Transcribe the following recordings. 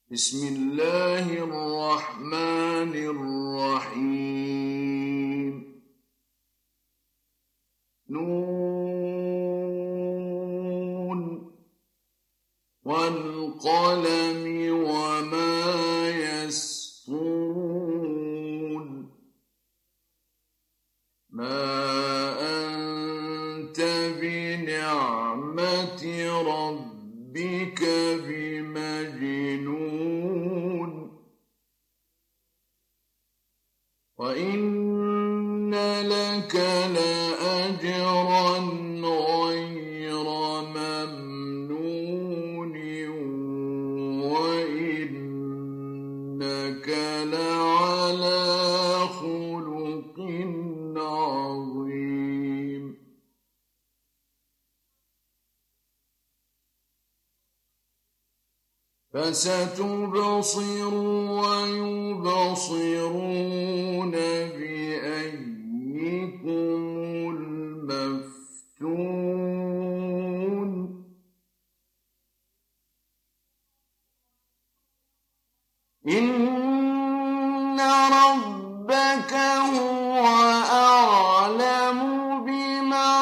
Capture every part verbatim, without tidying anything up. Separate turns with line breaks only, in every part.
بسم الله الرحمن الرحيم نون والقلم وما يسطرون ما أنت بنعمة ربك بمجنون وإن لك لأجرا غير ممنون وإنك لعلى خلق عظيم فستبصر ويبصرون بأيكم المفتون إن ربك هو أعلم بمن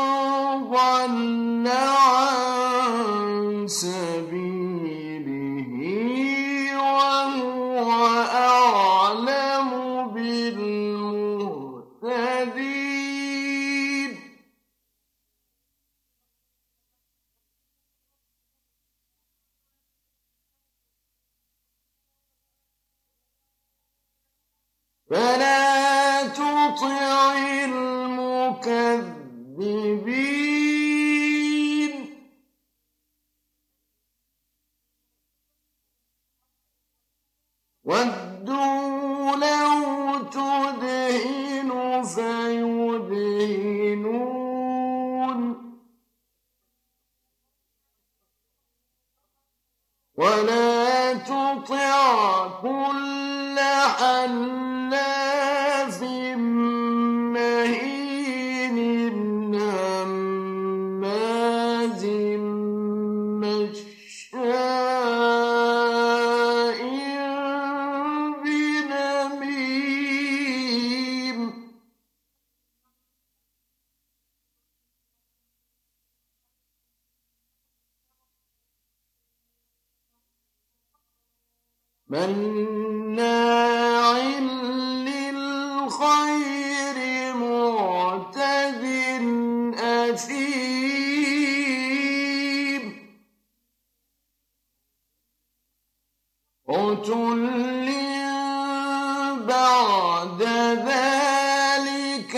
ضل عن سبيله وهو أعلم بالمهتدين فلا تطع المكذبين ودوا لو تدهن فيدهنون ولا تطع كل حلاف مهين هماز مشاء بنميم مناع للخير معتد أثيم عتل بعد ذلك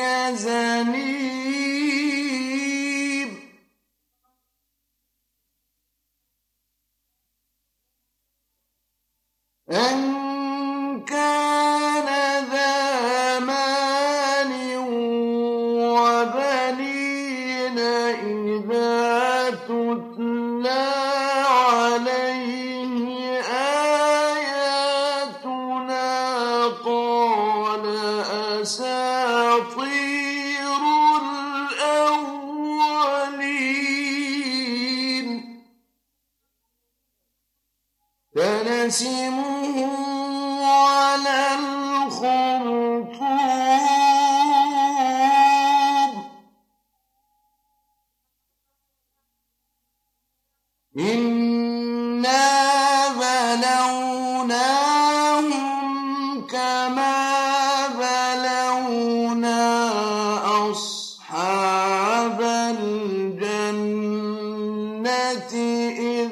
زنيم أن كان ذا مال وبنين إذا تتلى عليه آياتنا قال أساطير الأولين فنسمه على الخرطوم إنا بلوناهم كما بلونا أصحاب الجنة إذ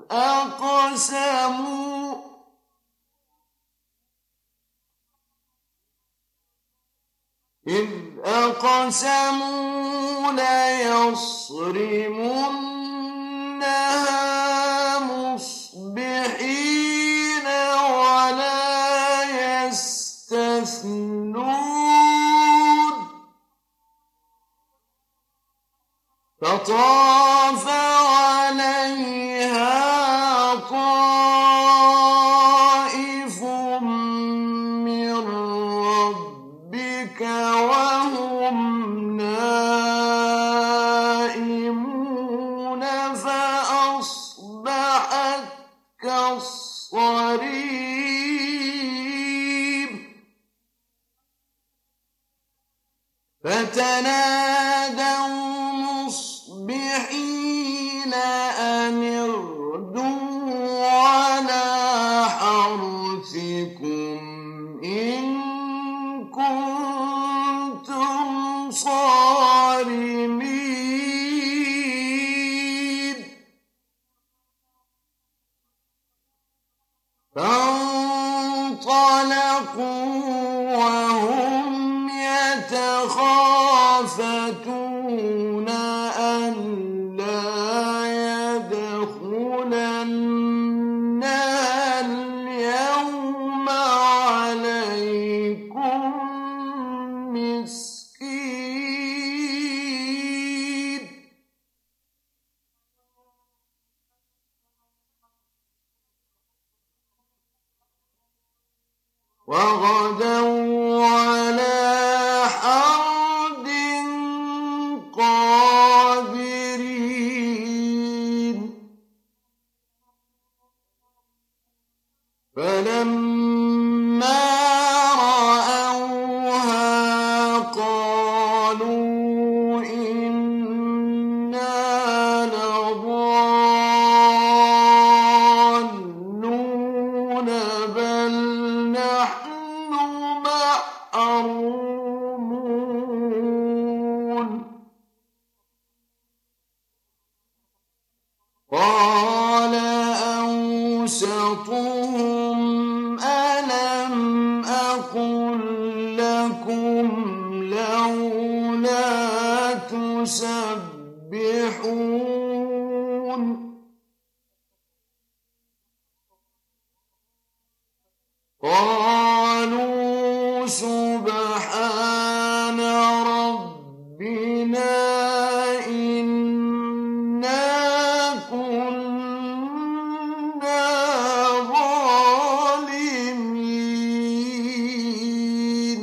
أقسموا إذ أقسموا ليصرمنها مصبحين ولا يستثنون فطاف عليها طائف من ربك وهم نائمون فأصبحت كالصريم قريب فتنادوا مصبحين أن اغدوا على حرثكم إن كنتم صارمين فانطلقوا وهم يتخافتون ألا يدخلنها اليوم عليكم مسكين وغدوا على حرد قادرين فلما رأوها قالوا إنا لضالون بل نحن محرومون قال أوسطهم ألم أقل لكم لولا تسبحون قالوا سبحان ربنا إنا كنا ظالمين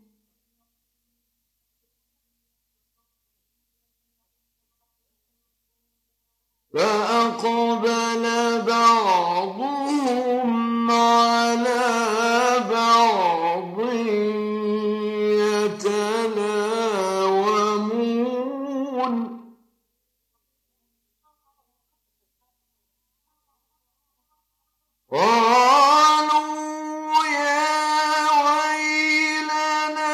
فأقبل بعضهم على بعض يتلاومون قالوا يا ويلنا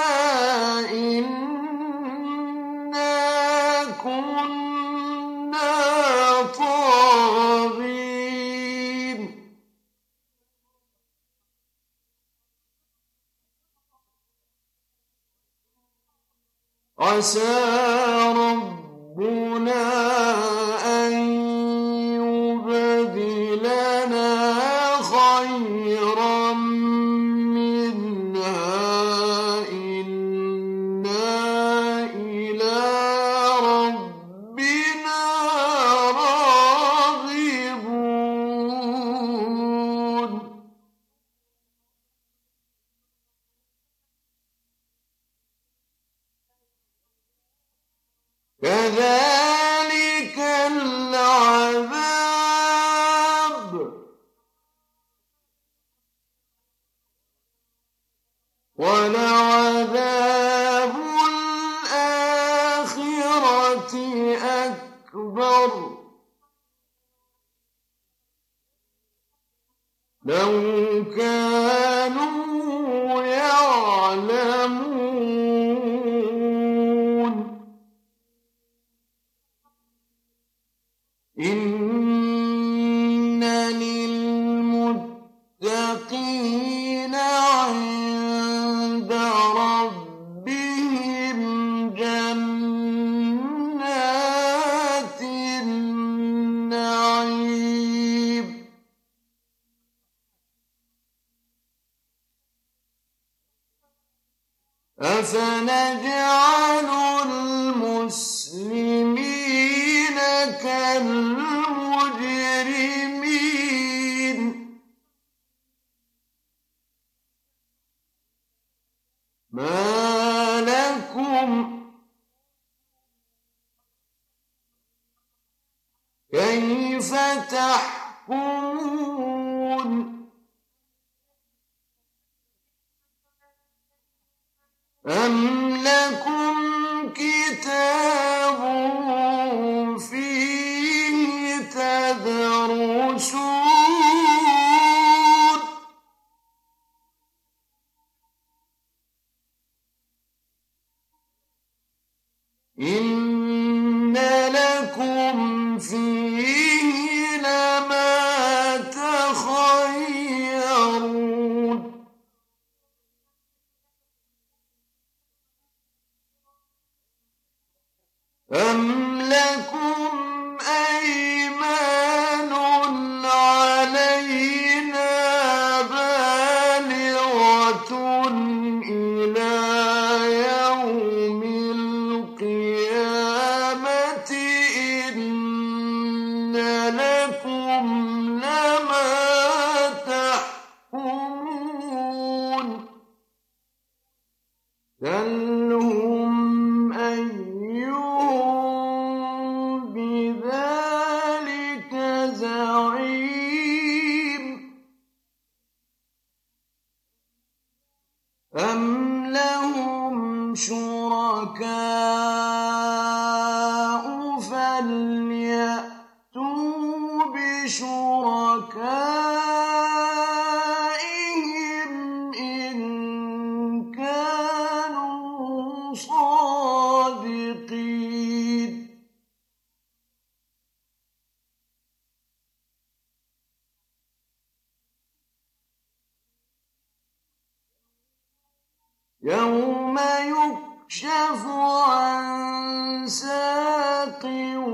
إنا كنا طاغين عسى ربنا أن يبدلنا خيرا منها إنا إلى ربنا راغبون كذلك العذاب ولعذاب الآخرة أكبر لو كانوا يعلمون إن للمتقين عند ربهم جنات النعيم أفنجعل المسلمين كالمجرمين ما لكم كيف تحكمون أم لكم كتاب فيه تدرسون إن لكم فيه لما تخيرون أم لكم أيمان علينا بالغة إلى يوم القيامة إن لكم لما تحكمون سلهم أيهم بذلك زعيم أم لهم شركاء فليأتوا بشركائهم إن كانوا صادقين يوم يكشف عن ساق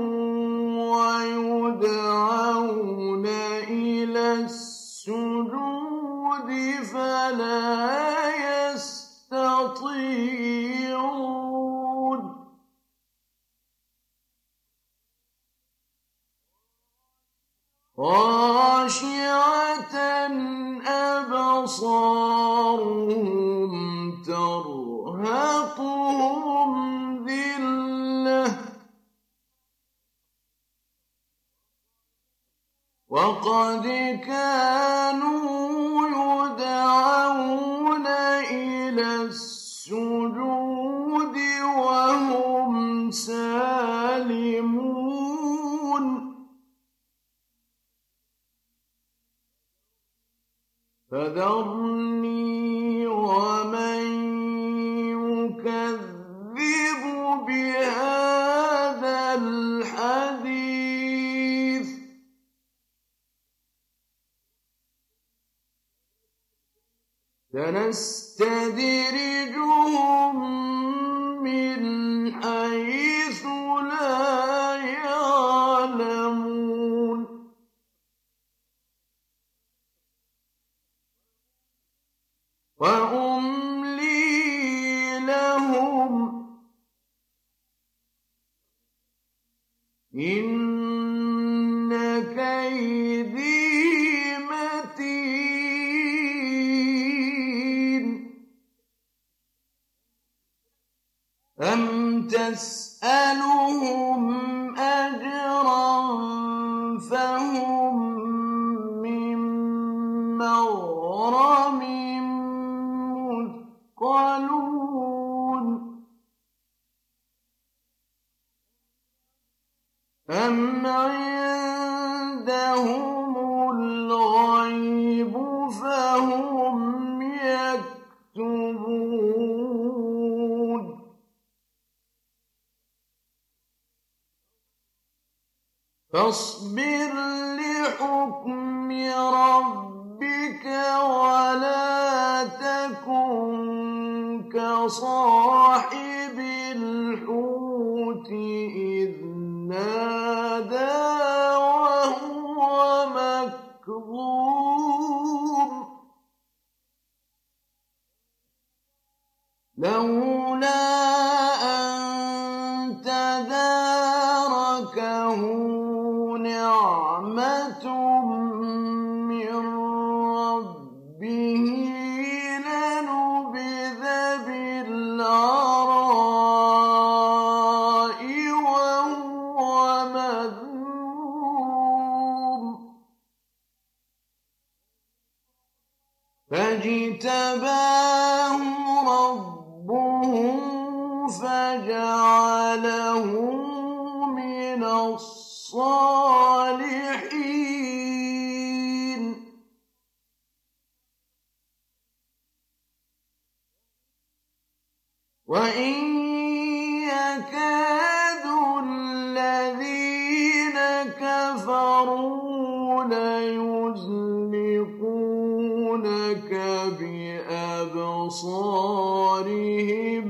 ويدعون إلى السجود فلا يستطيعون خاشعة أبصارهم ترهقهم ذلة وقد كانوا يدعون إلى السجود وهم سالمون فذرني ومن يكذب بهذا الحديث سنستدرجهم من حيث لا يعلمون وأملي لهم إن كيدي متين أم تسألهم أجرا فهم من مغرم مثقلون أم عندهم الغيب فهم يكتبون فاصبر لحكم ربك ولا تكن كصاحب الحوت إذ نادى وهو مكظوم لولا أن تداركه نعمة من ربه لنبذ بالعراء وهو مذموم فاجتباه ربه فجعله من الصالحين وإن يكاد الذين كفروا ليزلقونك بأبصارهم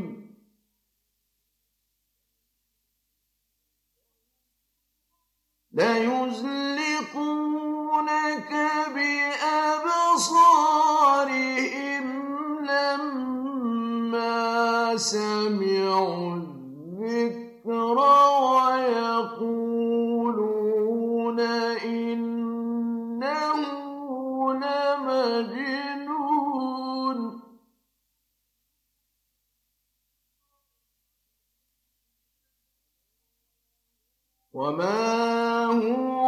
ليزلقونك بأبصارهم لما سمعوا الذكر ويقولون إنه لمجنون وما هو